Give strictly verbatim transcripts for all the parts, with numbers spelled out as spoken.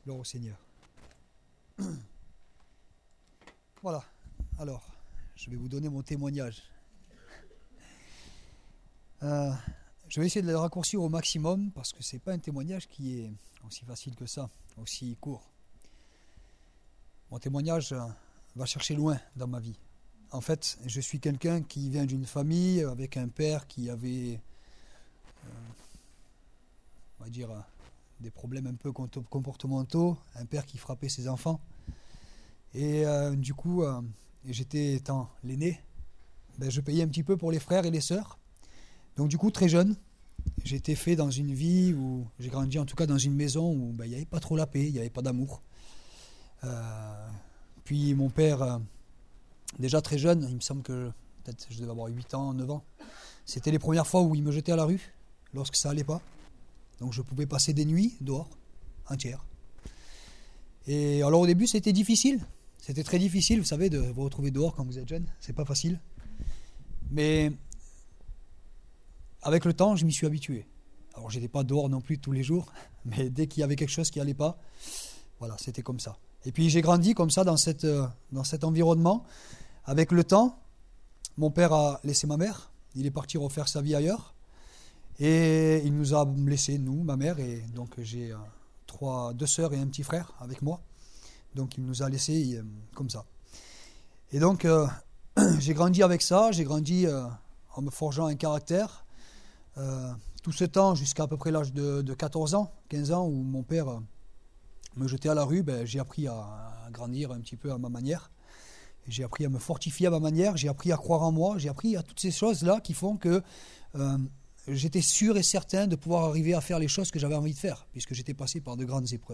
Gloire au Seigneur. Voilà, alors, je vais vous donner mon témoignage. Euh, je vais essayer de le raccourcir au maximum parce que ce n'est pas un témoignage qui est aussi facile que ça, aussi court. Mon témoignage euh, va chercher loin dans ma vie. En fait, je suis quelqu'un qui vient d'une famille avec un père qui avait, euh, on va dire, euh, des problèmes un peu comportementaux, un père qui frappait ses enfants. Et euh, du coup, euh, j'étais étant l'aîné, ben, je payais un petit peu pour les frères et les sœurs. Donc du coup, très jeune, j'ai été fait dans une vie où j'ai grandi en tout cas dans une maison où ben, il n'y avait pas trop la paix, il n'y avait pas d'amour. Euh, puis mon père, euh, déjà très jeune, il me semble que peut-être je devais avoir huit ans, neuf ans, c'était les premières fois où il me jetait à la rue lorsque ça allait pas. Donc je pouvais passer des nuits dehors, entières. Et alors au début c'était difficile, c'était très difficile, vous savez, de vous retrouver dehors quand vous êtes jeune, c'est pas facile. Mais avec le temps, je m'y suis habitué. Alors j'étais pas dehors non plus tous les jours, mais dès qu'il y avait quelque chose qui allait pas, voilà, c'était comme ça. Et puis j'ai grandi comme ça dans, cette, dans cet environnement. Avec le temps, mon père a laissé ma mère, il est parti refaire sa vie ailleurs. Et il nous a laissés, nous, ma mère, et donc j'ai euh, trois, deux sœurs et un petit frère avec moi. Donc il nous a laissés euh, comme ça. Et donc euh, j'ai grandi avec ça, j'ai grandi euh, en me forgeant un caractère. Euh, tout ce temps, jusqu'à à peu près l'âge de, de quatorze ans, quinze ans, où mon père euh, me jetait à la rue, ben, j'ai appris à, à grandir un petit peu à ma manière. Et j'ai appris à me fortifier à ma manière, j'ai appris à croire en moi, j'ai appris à toutes ces choses-là qui font que... Euh, j'étais sûr et certain de pouvoir arriver à faire les choses que j'avais envie de faire, puisque j'étais passé par de grandes épreuves.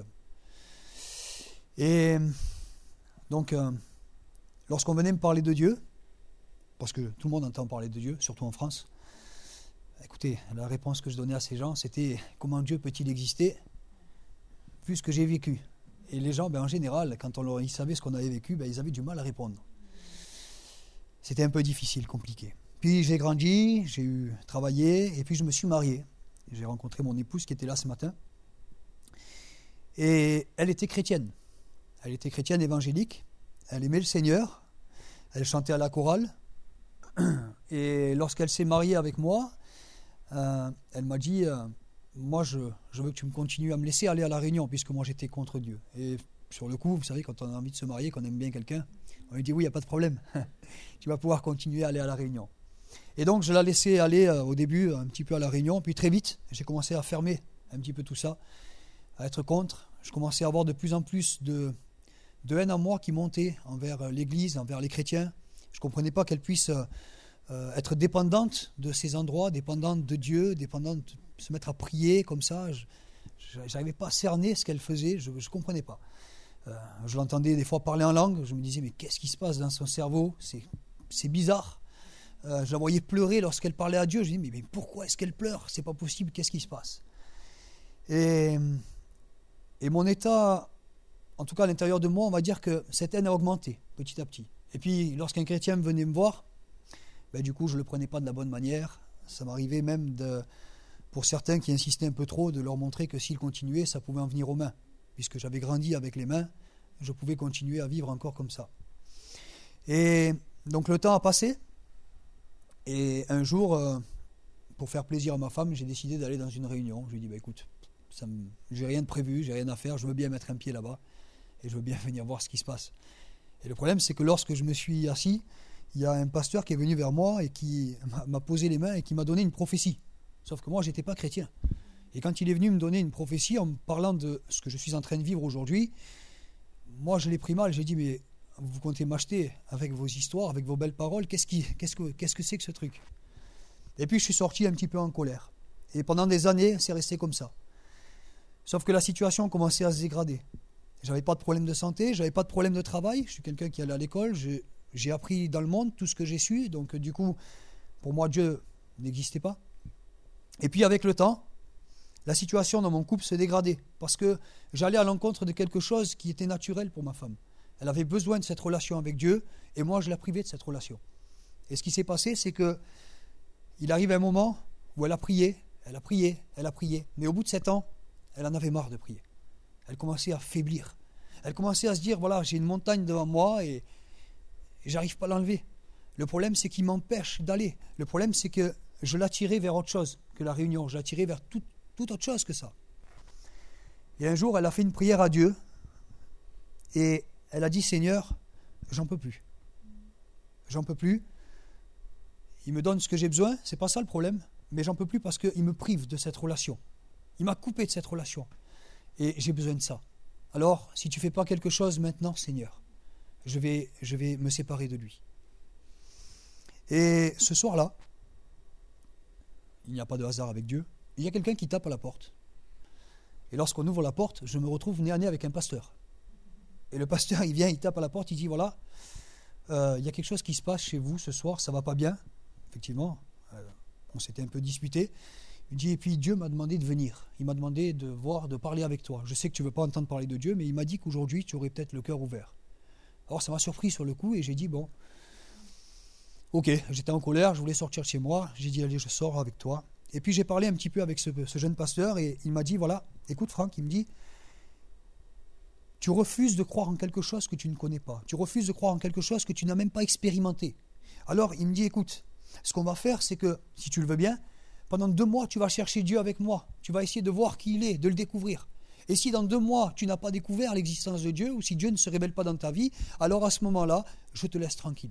Et donc, euh, lorsqu'on venait me parler de Dieu, parce que tout le monde entend parler de Dieu, surtout en France, écoutez, la réponse que je donnais à ces gens, c'était « Comment Dieu peut-il exister vu ce que j'ai vécu ?» Et les gens, ben, en général, quand on leur, ils savaient ce qu'on avait vécu, ben, ils avaient du mal à répondre. C'était un peu difficile, compliqué. Puis j'ai grandi, j'ai eu travaillé, et puis je me suis marié. J'ai rencontré mon épouse qui était là ce matin. Et elle était chrétienne. Elle était chrétienne évangélique. Elle aimait le Seigneur. Elle chantait à la chorale. Et lorsqu'elle s'est mariée avec moi, euh, elle m'a dit euh, moi, je, je veux que tu me continues à me laisser aller à la réunion, puisque moi j'étais contre Dieu. Et sur le coup, vous savez, quand on a envie de se marier, qu'on aime bien quelqu'un, on lui dit oui, il n'y a pas de problème. Tu vas pouvoir continuer à aller à la réunion. Et donc je la laissais aller euh, au début un petit peu à la réunion, puis très vite j'ai commencé à fermer un petit peu tout ça, à être contre. Je commençais à avoir de plus en plus de, de haine en moi qui montait envers l'Église, envers les chrétiens. Je ne comprenais pas qu'elle puisse euh, être dépendante de ces endroits, dépendante de Dieu, dépendante de se mettre à prier comme ça. Je n'arrivais pas à cerner ce qu'elle faisait, je ne comprenais pas. Euh, je l'entendais des fois parler en langue, je me disais mais qu'est-ce qui se passe dans son cerveau, c'est, c'est bizarre. Euh, je la voyais pleurer lorsqu'elle parlait à Dieu. Je me dis, mais, mais pourquoi est-ce qu'elle pleure? C'est pas possible, qu'est-ce qui se passe? Et, et mon état, en tout cas à l'intérieur de moi, on va dire que cette haine a augmenté petit à petit. Et puis, lorsqu'un chrétien venait me voir, ben, du coup, je ne le prenais pas de la bonne manière. Ça m'arrivait même, de, pour certains qui insistaient un peu trop, de leur montrer que s'ils continuaient, ça pouvait en venir aux mains. Puisque j'avais grandi avec les mains, je pouvais continuer à vivre encore comme ça. Et donc, le temps a passé. Et un jour, euh, pour faire plaisir à ma femme, j'ai décidé d'aller dans une réunion. Je lui ai dit, bah, écoute, ça me, j'ai rien de prévu, j'ai rien à faire, je veux bien mettre un pied là-bas et je veux bien venir voir ce qui se passe. Et le problème, c'est que lorsque je me suis assis, il y a un pasteur qui est venu vers moi et qui m'a, m'a posé les mains et qui m'a donné une prophétie. Sauf que moi, je n'étais pas chrétien. Et quand il est venu me donner une prophétie en me parlant de ce que je suis en train de vivre aujourd'hui, moi, je l'ai pris mal. J'ai dit, mais... vous comptez m'acheter avec vos histoires, avec vos belles paroles, qu'est-ce, qui, qu'est-ce, que, qu'est-ce que c'est que ce truc? Et puis je suis sorti un petit peu en colère. Et pendant des années, c'est resté comme ça. Sauf que la situation commençait à se dégrader. J'avais pas de problème de santé, j'avais pas de problème de travail, je suis quelqu'un qui allait à l'école, j'ai, j'ai appris dans le monde tout ce que j'ai su, donc du coup, pour moi, Dieu n'existait pas. Et puis avec le temps, la situation dans mon couple se dégradait, parce que j'allais à l'encontre de quelque chose qui était naturel pour ma femme. Elle avait besoin de cette relation avec Dieu, et moi, je la privais de cette relation. Et ce qui s'est passé, c'est que il arrive un moment où elle a prié, elle a prié, elle a prié. Mais au bout de sept ans, elle en avait marre de prier. Elle commençait à faiblir. Elle commençait à se dire, voilà, j'ai une montagne devant moi et, et j'arrive pas à l'enlever. Le problème, c'est qu'il m'empêche d'aller. Le problème, c'est que je l'attirais vers autre chose que la réunion. Je l'attirais vers tout, toute autre chose que ça. Et un jour, elle a fait une prière à Dieu et elle a dit, Seigneur, j'en peux plus. J'en peux plus. Il me donne ce que j'ai besoin, c'est pas ça le problème, mais j'en peux plus parce qu'il me prive de cette relation. Il m'a coupé de cette relation et j'ai besoin de ça. Alors, si tu ne fais pas quelque chose maintenant, Seigneur, je vais, je vais me séparer de lui. Et ce soir-là, il n'y a pas de hasard avec Dieu, il y a quelqu'un qui tape à la porte. Et lorsqu'on ouvre la porte, je me retrouve nez à nez avec un pasteur. Et le pasteur, il vient, il tape à la porte, il dit, voilà, euh, il y a quelque chose qui se passe chez vous ce soir, ça ne va pas bien. Effectivement, euh, on s'était un peu disputé. Il dit, et puis Dieu m'a demandé de venir. Il m'a demandé de voir, de parler avec toi. Je sais que tu ne veux pas entendre parler de Dieu, mais il m'a dit qu'aujourd'hui, tu aurais peut-être le cœur ouvert. Alors ça m'a surpris sur le coup et j'ai dit, bon, ok, j'étais en colère, je voulais sortir de chez moi. J'ai dit, allez, je sors avec toi. Et puis j'ai parlé un petit peu avec ce, ce jeune pasteur et il m'a dit, voilà, écoute Franck, il me dit, tu refuses de croire en quelque chose que tu ne connais pas. Tu refuses de croire en quelque chose que tu n'as même pas expérimenté. Alors il me dit, écoute, ce qu'on va faire, c'est que, si tu le veux bien, pendant deux mois, tu vas chercher Dieu avec moi. Tu vas essayer de voir qui il est, de le découvrir. Et si dans deux mois, tu n'as pas découvert l'existence de Dieu, ou si Dieu ne se révèle pas dans ta vie, alors à ce moment-là, je te laisse tranquille.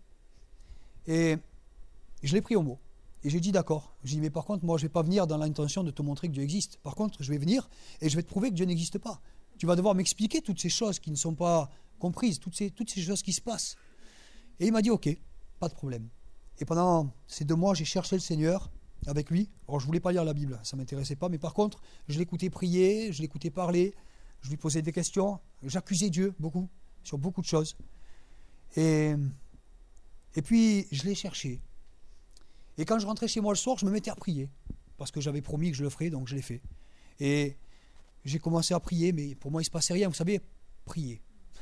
Et je l'ai pris au mot. Et j'ai dit d'accord. J'ai dit, mais par contre, moi, je ne vais pas venir dans l'intention de te montrer que Dieu existe. Par contre, je vais venir et je vais te prouver que Dieu n'existe pas. Tu vas devoir m'expliquer toutes ces choses qui ne sont pas comprises, toutes ces, toutes ces choses qui se passent. Et il m'a dit, ok, pas de problème. Et pendant ces deux mois, j'ai cherché le Seigneur avec lui. Alors, je ne voulais pas lire la Bible, ça ne m'intéressait pas. Mais par contre, je l'écoutais prier, je l'écoutais parler, je lui posais des questions. J'accusais Dieu beaucoup, sur beaucoup de choses. Et, et puis, je l'ai cherché. Et quand je rentrais chez moi le soir, je me mettais à prier. Parce que j'avais promis que je le ferais, donc je l'ai fait. Et j'ai commencé à prier, mais pour moi, il ne se passait rien. Vous savez, prier.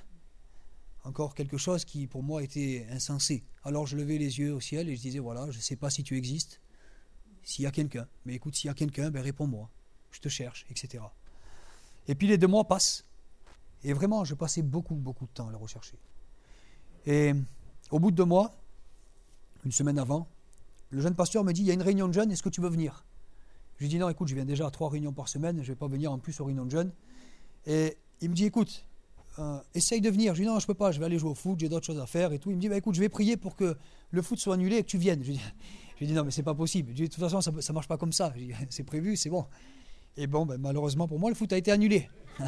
Encore quelque chose qui, pour moi, était insensé. Alors, je levais les yeux au ciel et je disais, voilà, je ne sais pas si tu existes, s'il y a quelqu'un. Mais écoute, s'il y a quelqu'un, ben réponds-moi. Je te cherche, et cetera. Et puis, les deux mois passent. Et vraiment, je passais beaucoup, beaucoup de temps à le rechercher. Et au bout de deux mois, une semaine avant, le jeune pasteur me dit, il y a une réunion de jeunes, est-ce que tu veux venir? Je lui dis, non, écoute, je viens déjà à trois réunions par semaine, je ne vais pas venir en plus aux réunions de jeunes. Et il me dit, écoute, euh, essaye de venir. Je lui dis, non, je ne peux pas, je vais aller jouer au foot, j'ai d'autres choses à faire et tout. Il me dit, bah, écoute, je vais prier pour que le foot soit annulé et que tu viennes. Je lui dis, je lui dis non, mais c'est pas possible. Je lui dis, de toute façon, ça ne marche pas comme ça. Je lui dis, c'est prévu, c'est bon. Et bon, ben, malheureusement pour moi, le foot a été annulé.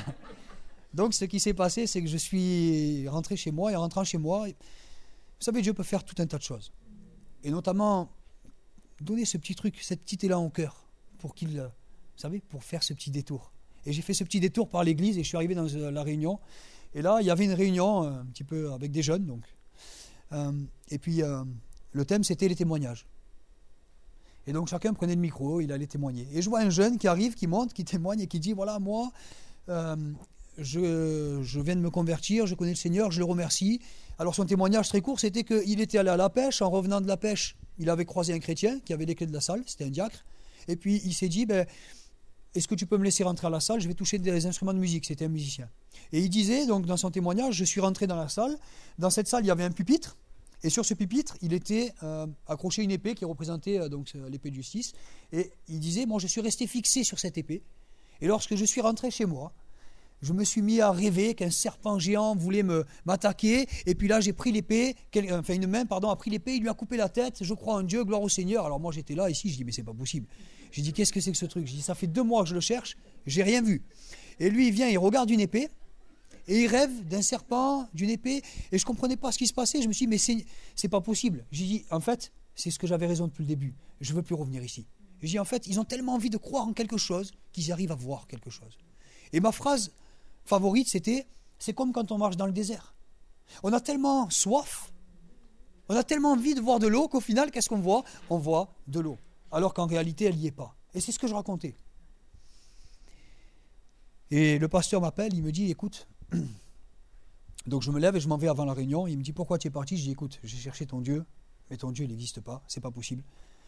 Donc, ce qui s'est passé, c'est que je suis rentré chez moi et en rentrant chez moi, vous savez, Dieu peut faire tout un tas de choses. Et notamment, donner ce petit truc, cet petit élan au cœur pour qu'il, vous savez, pour faire ce petit détour. Et j'ai fait ce petit détour par l'église et je suis arrivé dans la réunion. Et là, il y avait une réunion un petit peu avec des jeunes. Donc. Euh, et puis, euh, le thème, c'était les témoignages. Et donc, chacun prenait le micro, il allait témoigner. Et je vois un jeune qui arrive, qui monte, qui témoigne et qui dit, voilà, moi, euh, je, je viens de me convertir, je connais le Seigneur, je le remercie. Alors, son témoignage très court, c'était qu'il était allé à la pêche. En revenant de la pêche, il avait croisé un chrétien qui avait les clés de la salle, c'était un diacre. Et puis, il s'est dit, ben, est-ce que tu peux me laisser rentrer à la salle? Je vais toucher des instruments de musique. C'était un musicien. Et il disait, donc, dans son témoignage, je suis rentré dans la salle. Dans cette salle, il y avait un pupitre. Et sur ce pupitre, il était euh, accroché une épée qui représentait euh, donc, l'épée de justice. Et il disait, bon, je suis resté fixé sur cette épée. Et lorsque je suis rentré chez moi, je me suis mis à rêver qu'un serpent géant voulait me, m'attaquer. Et puis là, j'ai pris l'épée, quel, enfin une main, pardon, a pris l'épée, il lui a coupé la tête. Je crois en Dieu, gloire au Seigneur. Alors moi, j'étais là, ici, je dis, mais c'est pas possible. J'ai dit, qu'est-ce que c'est que ce truc? J'ai dit, ça fait deux mois que je le cherche, j'ai rien vu. Et lui, il vient, il regarde une épée, et il rêve d'un serpent, d'une épée, et je ne comprenais pas ce qui se passait. Je me suis dit, mais c'est, c'est pas possible. J'ai dit, en fait, c'est ce que j'avais raison depuis le début. Je ne veux plus revenir ici. J'ai dit, en fait, ils ont tellement envie de croire en quelque chose qu'ils arrivent à voir quelque chose. Et ma phrase favorite, c'était, c'est comme quand on marche dans le désert. On a tellement soif, on a tellement envie de voir de l'eau qu'au final, qu'est-ce qu'on voit? On voit de l'eau. Alors qu'en réalité, elle n'y est pas. Et c'est ce que je racontais. Et le pasteur m'appelle, il me dit, écoute, donc je me lève et je m'en vais avant la réunion. Il me dit, pourquoi tu es parti? Je dis, écoute, j'ai cherché ton Dieu, mais ton Dieu, il n'existe pas, c'est pas possible.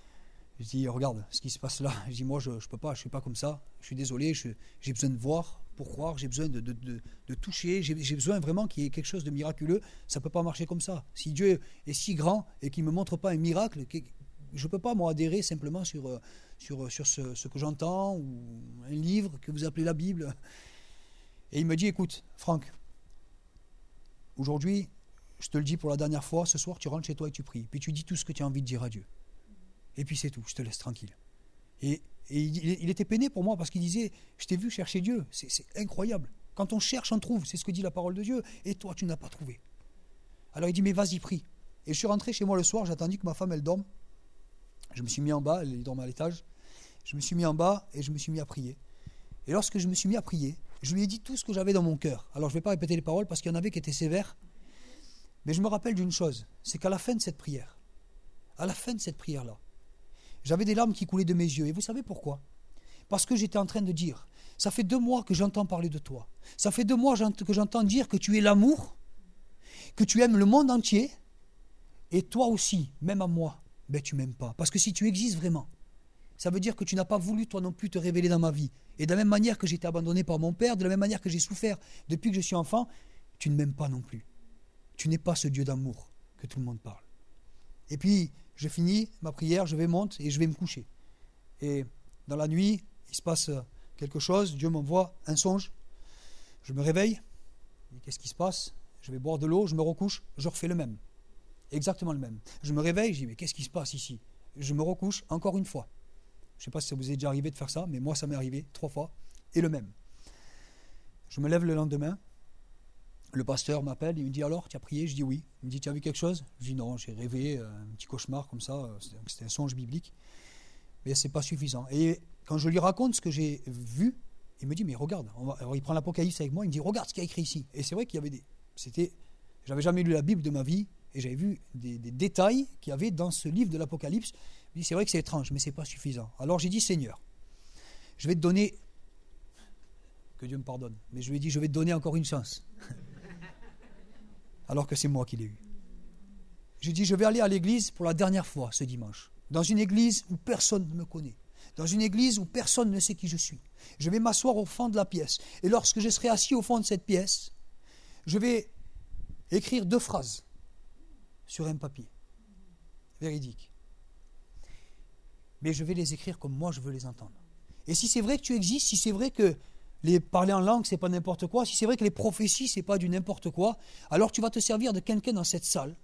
Je dis, regarde ce qui se passe là. Je dis, moi, je ne peux pas, je ne suis pas comme ça. Je suis désolé, je, j'ai besoin de voir pour croire, j'ai besoin de, de, de, de toucher, j'ai, j'ai besoin vraiment qu'il y ait quelque chose de miraculeux. Ça ne peut pas marcher comme ça. Si Dieu est si grand et qu'il ne me montre pas un miracle, je ne peux pas moi adhérer simplement sur, sur, sur ce, ce que j'entends ou un livre que vous appelez la Bible. Et il me dit, écoute, Franck, aujourd'hui, je te le dis pour la dernière fois, ce soir tu rentres chez toi et tu pries. Puis tu dis tout ce que tu as envie de dire à Dieu. Et puis c'est tout, je te laisse tranquille. Et, et il, il était peiné pour moi parce qu'il disait, je t'ai vu chercher Dieu, c'est, c'est incroyable. Quand on cherche, on trouve, c'est ce que dit la parole de Dieu. Et toi, tu n'as pas trouvé. Alors il dit, mais vas-y, prie. Et je suis rentré chez moi le soir, j'ai attendu que ma femme, elle dorme. Je me suis mis en bas, elle dormait à l'étage. Je me suis mis en bas et je me suis mis à prier. Et lorsque je me suis mis à prier, je lui ai dit tout ce que j'avais dans mon cœur. Alors je ne vais pas répéter les paroles parce qu'il y en avait qui étaient sévères. Mais je me rappelle d'une chose, c'est qu'à la fin de cette prière, à la fin de cette prière-là, j'avais des larmes qui coulaient de mes yeux. Et vous savez pourquoi ? Parce que j'étais en train de dire, ça fait deux mois que j'entends parler de toi. Ça fait deux mois que j'entends dire que tu es l'amour, que tu aimes le monde entier, et toi aussi, même à moi, ben tu ne m'aimes pas. Parce que si tu existes vraiment, ça veut dire que tu n'as pas voulu toi non plus te révéler dans ma vie. Et de la même manière que j'ai été abandonné par mon père, de la même manière que j'ai souffert depuis que je suis enfant, tu ne m'aimes pas non plus. Tu n'es pas ce Dieu d'amour que tout le monde parle. Et puis, je finis ma prière, je vais monter et je vais me coucher. Et dans la nuit, il se passe quelque chose, Dieu m'envoie un songe. Je me réveille, et qu'est-ce qui se passe ? Je vais boire de l'eau, je me recouche, je refais le même. Exactement le même. Je me réveille, je dis, mais qu'est-ce qui se passe ici ? Je me recouche encore une fois. Je ne sais pas si ça vous est déjà arrivé de faire ça, mais moi, ça m'est arrivé trois fois, et le même. Je me lève le lendemain, le pasteur m'appelle, il me dit, alors, tu as prié ? Je dis oui. Il me dit, tu as vu quelque chose ? Je dis non, j'ai rêvé, un petit cauchemar comme ça, c'était un songe biblique, mais ce n'est pas suffisant. Et quand je lui raconte ce que j'ai vu, il me dit, mais regarde, on va... alors il prend l'Apocalypse avec moi, il me dit, regarde ce qu'il y a écrit ici. Et c'est vrai qu'il y avait des... C'était... J'avais jamais lu la Bible de ma vie, et j'avais vu des, des détails qu'il y avait dans ce livre de l'Apocalypse. Il me dit, c'est vrai que c'est étrange, mais ce n'est pas suffisant. Alors j'ai dit, Seigneur, je vais te donner, que Dieu me pardonne, mais je lui ai dit, je vais te donner encore une chance. Alors que c'est moi qui l'ai eu. J'ai dit, je vais aller à l'église pour la dernière fois ce dimanche, dans une église où personne ne me connaît, dans une église où personne ne sait qui je suis. Je vais m'asseoir au fond de la pièce, et lorsque je serai assis au fond de cette pièce, je vais écrire deux phrases sur un papier, véridique. Mais je vais les écrire comme moi je veux les entendre. Et si c'est vrai que tu existes, si c'est vrai que les parler en langue, c'est pas n'importe quoi, si c'est vrai que les prophéties, c'est pas du n'importe quoi, alors tu vas te servir de quelqu'un dans cette salle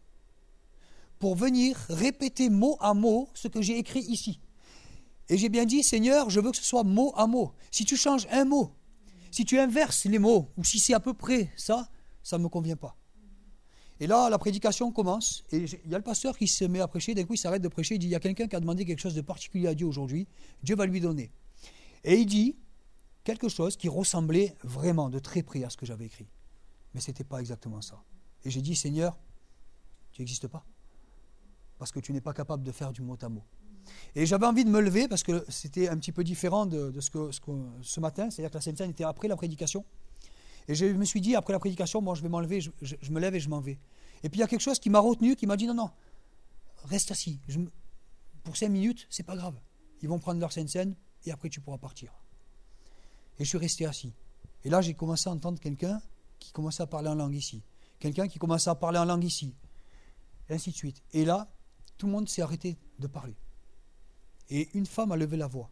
pour venir répéter mot à mot ce que j'ai écrit ici. Et j'ai bien dit, Seigneur, je veux que ce soit mot à mot. Si tu changes un mot, si tu inverses les mots, ou si c'est à peu près ça, ça ne me convient pas. Et là, la prédication commence, et il y a le pasteur qui se met à prêcher, d'un coup il s'arrête de prêcher, il dit, il y a quelqu'un qui a demandé quelque chose de particulier à Dieu aujourd'hui, Dieu va lui donner. Et il dit quelque chose qui ressemblait vraiment de très près à ce que j'avais écrit. Mais ce n'était pas exactement ça. Et j'ai dit, Seigneur, tu n'existes pas. Parce que tu n'es pas capable de faire du mot à mot. Et j'avais envie de me lever, parce que c'était un petit peu différent de, de ce, que, ce, que, ce matin, c'est-à-dire que la Sainte Seine était après la prédication. Et je me suis dit, après la prédication, bon, je vais m'enlever, je, je, je me lève et je m'en vais. Et puis il y a quelque chose qui m'a retenu, qui m'a dit, non, non, reste assis. Je, pour cinq minutes, c'est pas grave. Ils vont prendre leur Sainte Seine, et après tu pourras partir. Et je suis resté assis. Et là, j'ai commencé à entendre quelqu'un qui commençait à parler en langue ici. Quelqu'un qui commençait à parler en langue ici. Et ainsi de suite. Et là, tout le monde s'est arrêté de parler. Et une femme a levé la voix.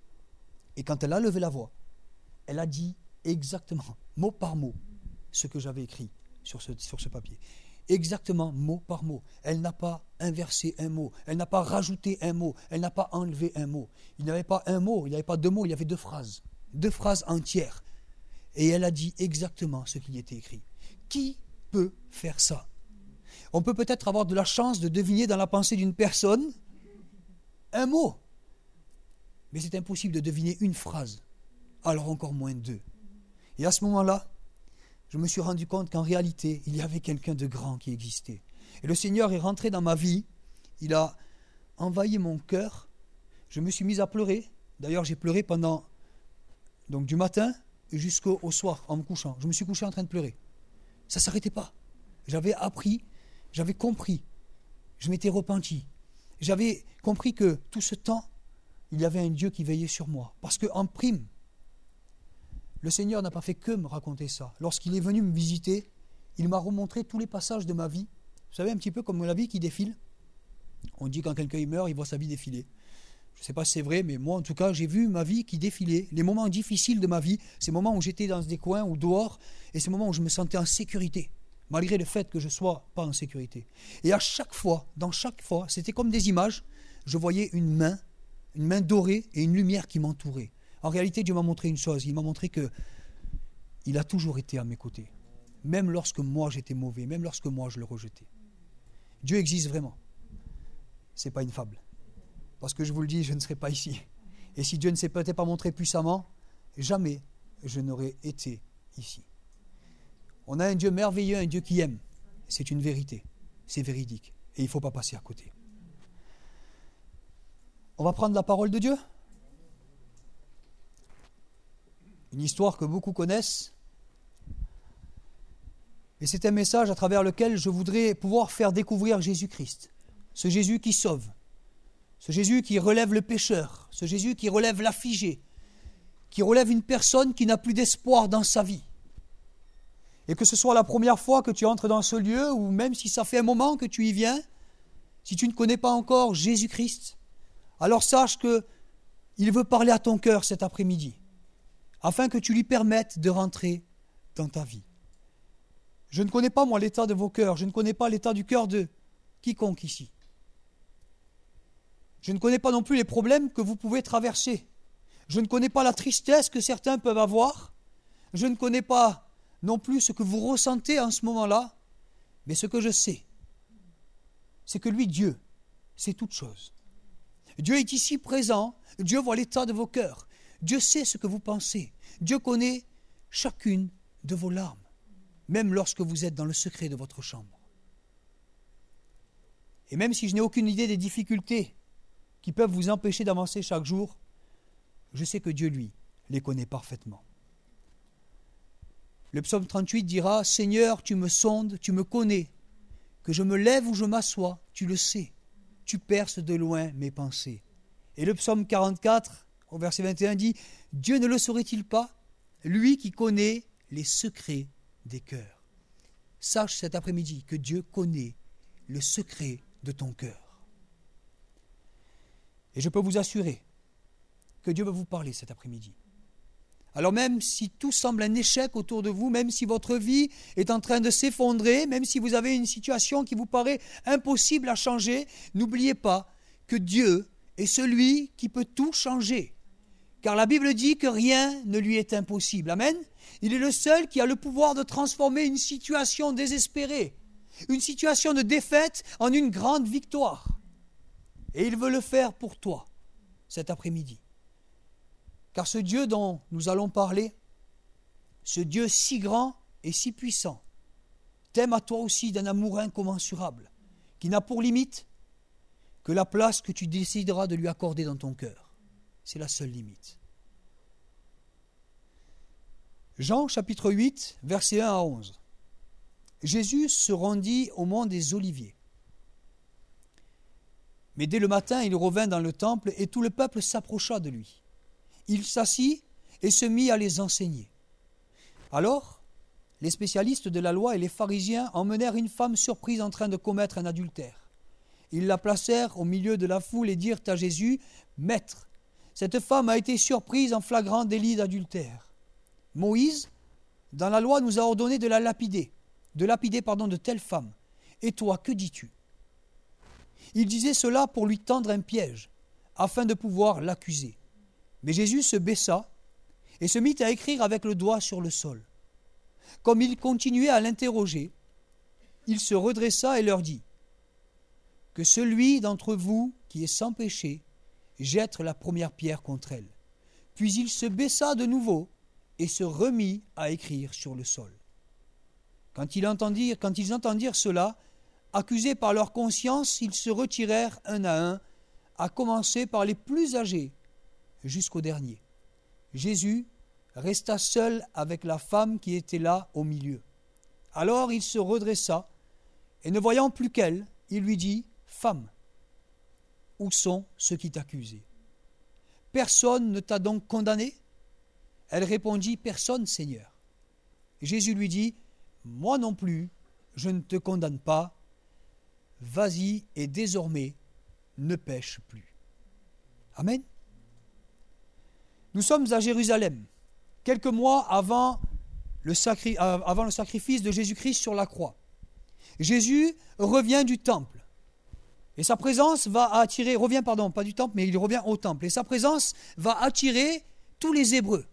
Et quand elle a levé la voix, elle a dit exactement, mot par mot, ce que j'avais écrit sur ce, sur ce papier. Exactement, mot par mot. Elle n'a pas inversé un mot. Elle n'a pas rajouté un mot. Elle n'a pas enlevé un mot. Il n'y avait pas un mot, il n'y avait pas deux mots, il y avait deux phrases. Deux phrases entières. Et elle a dit exactement ce qui y était écrit. Qui peut faire ça ? On peut peut-être avoir de la chance de deviner dans la pensée d'une personne un mot. Mais c'est impossible de deviner une phrase. Alors encore moins deux. Et à ce moment-là, je me suis rendu compte qu'en réalité, il y avait quelqu'un de grand qui existait. Et le Seigneur est rentré dans ma vie. Il a envahi mon cœur. Je me suis mis à pleurer. D'ailleurs, j'ai pleuré pendant... Donc du matin jusqu'au au soir, en me couchant. Je me suis couché en train de pleurer. Ça ne s'arrêtait pas. J'avais appris, j'avais compris. Je m'étais repenti. J'avais compris que tout ce temps, il y avait un Dieu qui veillait sur moi. Parce qu'en prime, Le Seigneur n'a pas fait que me raconter ça. Lorsqu'il est venu me visiter, il m'a remontré tous les passages de ma vie. Vous savez, un petit peu comme la vie qui défile. On dit quand quelqu'un il meurt, il voit sa vie défiler. Je ne sais pas si c'est vrai, mais moi en tout cas, j'ai vu ma vie qui défilait. Les moments difficiles de ma vie, ces moments où j'étais dans des coins ou dehors, et ces moments où je me sentais en sécurité, malgré le fait que je ne sois pas en sécurité. Et à chaque fois, dans chaque fois, c'était comme des images, je voyais une main, une main dorée et une lumière qui m'entourait. En réalité, Dieu m'a montré une chose, il m'a montré que il a toujours été à mes côtés, même lorsque moi j'étais mauvais, même lorsque moi je le rejetais. Dieu existe vraiment. Ce n'est pas une fable. Parce que je vous le dis, je ne serais pas ici. Et si Dieu ne s'est peut-être pas montré puissamment, jamais je n'aurais été ici. On a un Dieu merveilleux, un Dieu qui aime. C'est une vérité. C'est véridique. Et il ne faut pas passer à côté. On va prendre la parole de Dieu. Une histoire que beaucoup connaissent. Et c'est un message à travers lequel je voudrais pouvoir faire découvrir Jésus-Christ. Ce Jésus qui sauve. Ce Jésus qui relève le pécheur. Ce Jésus qui relève l'affligé. Qui relève une personne qui n'a plus d'espoir dans sa vie. Et que ce soit la première fois que tu entres dans ce lieu, ou même si ça fait un moment que tu y viens, si tu ne connais pas encore Jésus-Christ, alors sache qu'il veut parler à ton cœur cet après-midi, afin que tu lui permettes de rentrer dans ta vie. Je ne connais pas, moi, l'état de vos cœurs, je ne connais pas l'état du cœur de quiconque ici. Je ne connais pas non plus les problèmes que vous pouvez traverser. Je ne connais pas la tristesse que certains peuvent avoir. Je ne connais pas non plus ce que vous ressentez en ce moment-là. Mais ce que je sais, c'est que lui, Dieu, c'est toute chose. Dieu est ici présent. Dieu voit l'état de vos cœurs. Dieu sait ce que vous pensez. Dieu connaît chacune de vos larmes, même lorsque vous êtes dans le secret de votre chambre. Et même si je n'ai aucune idée des difficultés qui peuvent vous empêcher d'avancer chaque jour, je sais que Dieu, lui, les connaît parfaitement. Le psaume trente-huit dira « Seigneur, tu me sondes, tu me connais. Que je me lève ou je m'assois, tu le sais. Tu perces de loin mes pensées. » Et le psaume quarante-quatre, au verset vingt et un, dit « Dieu ne le saurait-il pas, lui qui connaît les secrets des cœurs. » Sache cet après-midi que Dieu connaît le secret de ton cœur. Et je peux vous assurer que Dieu va vous parler cet après-midi. Alors même si tout semble un échec autour de vous, même si votre vie est en train de s'effondrer, même si vous avez une situation qui vous paraît impossible à changer, n'oubliez pas que Dieu est celui qui peut tout changer. Car la Bible dit que rien ne lui est impossible. Amen. Il est le seul qui a le pouvoir de transformer une situation désespérée, une situation de défaite en une grande victoire. Et il veut le faire pour toi cet après-midi. Car ce Dieu dont nous allons parler, ce Dieu si grand et si puissant, t'aime à toi aussi d'un amour incommensurable, qui n'a pour limite que la place que tu décideras de lui accorder dans ton cœur. C'est la seule limite. Jean chapitre huit, versets un à onze. Jésus se rendit au mont des Oliviers. Mais dès le matin, il revint dans le temple et tout le peuple s'approcha de lui. Il s'assit et se mit à les enseigner. Alors, les spécialistes de la loi et les pharisiens emmenèrent une femme surprise en train de commettre un adultère. Ils la placèrent au milieu de la foule et dirent à Jésus, « Maître, cette femme a été surprise en flagrant délit d'adultère. Moïse, dans la loi, nous a ordonné de la lapider, de lapider pardon, de telle femme. Et toi, que dis-tu » Il disait cela pour lui tendre un piège, afin de pouvoir l'accuser. Mais Jésus se baissa et se mit à écrire avec le doigt sur le sol. Comme il continuait à l'interroger, il se redressa et leur dit « Que celui d'entre vous qui est sans péché jette la première pierre contre elle. » Puis il se baissa de nouveau et se remit à écrire sur le sol. Quand ils entendirent, quand ils entendirent cela, accusés par leur conscience, ils se retirèrent un à un, à commencer par les plus âgés, jusqu'au dernier. Jésus resta seul avec la femme qui était là au milieu. Alors il se redressa, et ne voyant plus qu'elle, il lui dit, « Femme, où sont ceux qui t'accusaient ? Personne ne t'a donc condamné ? Elle répondit, « Personne, Seigneur. » Jésus lui dit, « Moi non plus, je ne te condamne pas. Vas-y et désormais, ne pêche plus. » Amen. Nous sommes à Jérusalem, quelques mois avant le, sacri- avant le sacrifice de Jésus-Christ sur la croix. Jésus revient du temple. Et sa présence va attirer, revient, pardon, pas du temple, mais il revient au temple. Et sa présence va attirer tous les Hébreux.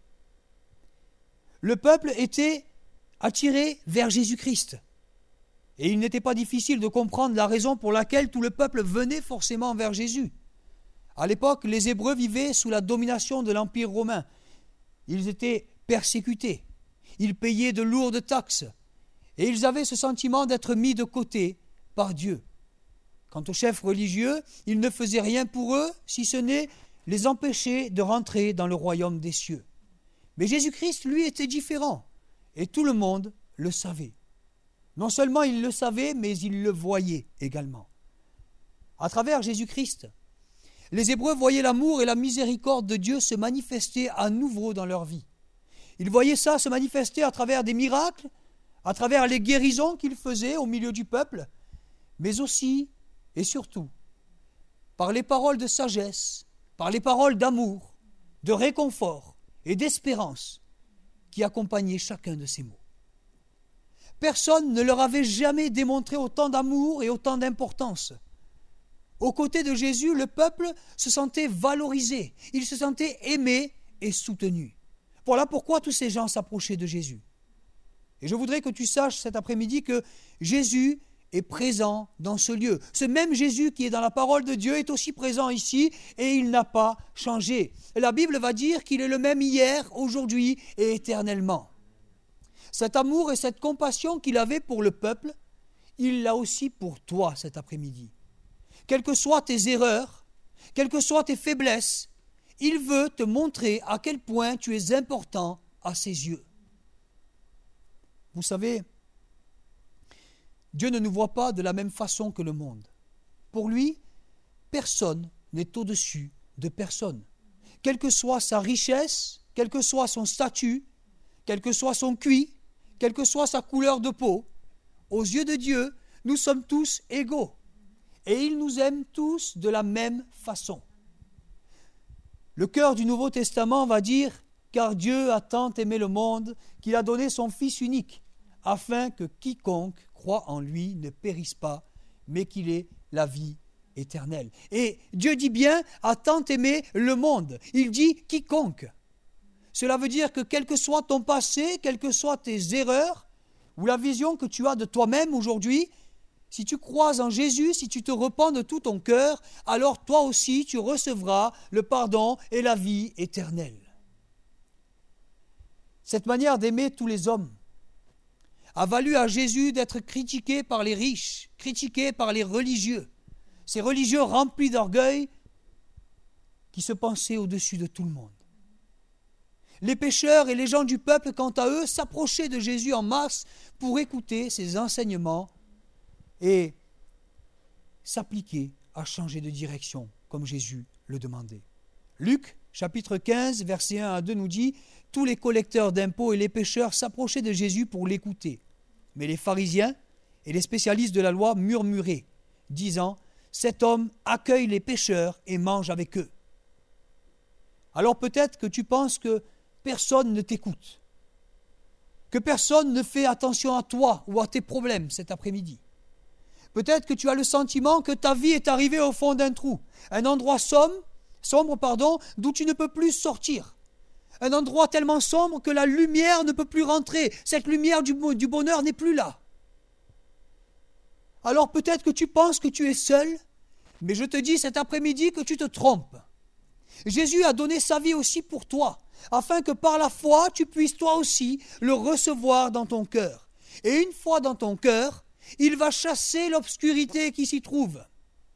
Le peuple était attiré vers Jésus-Christ. Et il n'était pas difficile de comprendre la raison pour laquelle tout le peuple venait forcément vers Jésus. À l'époque, les Hébreux vivaient sous la domination de l'Empire romain. Ils étaient persécutés. Ils payaient de lourdes taxes. Et ils avaient ce sentiment d'être mis de côté par Dieu. Quant aux chefs religieux, ils ne faisaient rien pour eux, si ce n'est les empêcher de rentrer dans le royaume des cieux. Mais Jésus-Christ, lui, était différent, et tout le monde le savait. Non seulement il le savait, mais il le voyait également. À travers Jésus-Christ, les Hébreux voyaient l'amour et la miséricorde de Dieu se manifester à nouveau dans leur vie. Ils voyaient ça se manifester à travers des miracles, à travers les guérisons qu'il faisait au milieu du peuple, mais aussi et surtout par les paroles de sagesse, par les paroles d'amour, de réconfort et d'espérance qui accompagnaient chacun de ces mots. Personne ne leur avait jamais démontré autant d'amour et autant d'importance. Aux côtés de Jésus, le peuple se sentait valorisé, il se sentait aimé et soutenu. Voilà pourquoi tous ces gens s'approchaient de Jésus. Et je voudrais que tu saches cet après-midi que Jésus est présent dans ce lieu. Ce même Jésus qui est dans la parole de Dieu est aussi présent ici et il n'a pas changé. La Bible va dire qu'il est le même hier, aujourd'hui et éternellement. Cet amour et cette compassion qu'il avait pour le peuple, il l'a aussi pour toi cet après-midi. Quelles que soient tes erreurs, quelles que soient tes faiblesses, il veut te montrer à quel point tu es important à ses yeux. Vous savez, Dieu ne nous voit pas de la même façon que le monde. Pour lui, personne n'est au-dessus de personne. Quelle que soit sa richesse, quel que soit son statut, quel que soit son Q I, quelle que soit sa couleur de peau, aux yeux de Dieu, nous sommes tous égaux. Et il nous aime tous de la même façon. Le cœur du Nouveau Testament va dire « Car Dieu a tant aimé le monde qu'il a donné son Fils unique, afin que quiconque croit en lui ne périsse pas, mais qu'il ait la vie éternelle. » Et Dieu dit bien « a tant aimé le monde ». Il dit « quiconque ». Cela veut dire que quel que soit ton passé, quelles que soient tes erreurs, ou la vision que tu as de toi-même aujourd'hui, si tu crois en Jésus, si tu te repens de tout ton cœur, alors toi aussi tu recevras le pardon et la vie éternelle. Cette manière d'aimer tous les hommes a valu à Jésus d'être critiqué par les riches, critiqué par les religieux, ces religieux remplis d'orgueil qui se pensaient au-dessus de tout le monde. Les pécheurs et les gens du peuple, quant à eux, s'approchaient de Jésus en masse pour écouter ses enseignements et s'appliquer à changer de direction, comme Jésus le demandait. Luc, chapitre quinze, versets un à deux, nous dit « Tous les collecteurs d'impôts et les pécheurs s'approchaient de Jésus pour l'écouter. Mais les pharisiens et les spécialistes de la loi murmuraient, disant « Cet homme accueille les pécheurs et mange avec eux. » Alors peut-être que tu penses que personne ne t'écoute, que personne ne fait attention à toi ou à tes problèmes cet après-midi. Peut-être que tu as le sentiment que ta vie est arrivée au fond d'un trou, un endroit sombre, sombre pardon, d'où tu ne peux plus sortir. Un endroit tellement sombre que la lumière ne peut plus rentrer. Cette lumière du, du bonheur n'est plus là. Alors peut-être que tu penses que tu es seul, mais je te dis cet après-midi que tu te trompes. Jésus a donné sa vie aussi pour toi, afin que par la foi, tu puisses toi aussi le recevoir dans ton cœur. Et une fois dans ton cœur, il va chasser l'obscurité qui s'y trouve.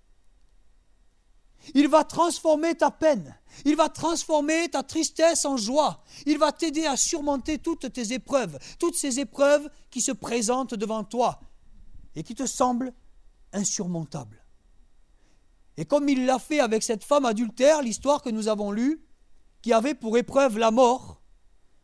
Il va transformer ta peine. Il va transformer ta tristesse en joie. Il va t'aider à surmonter toutes tes épreuves, toutes ces épreuves qui se présentent devant toi et qui te semblent insurmontables. Et comme il l'a fait avec cette femme adultère, l'histoire que nous avons lue, qui avait pour épreuve la mort,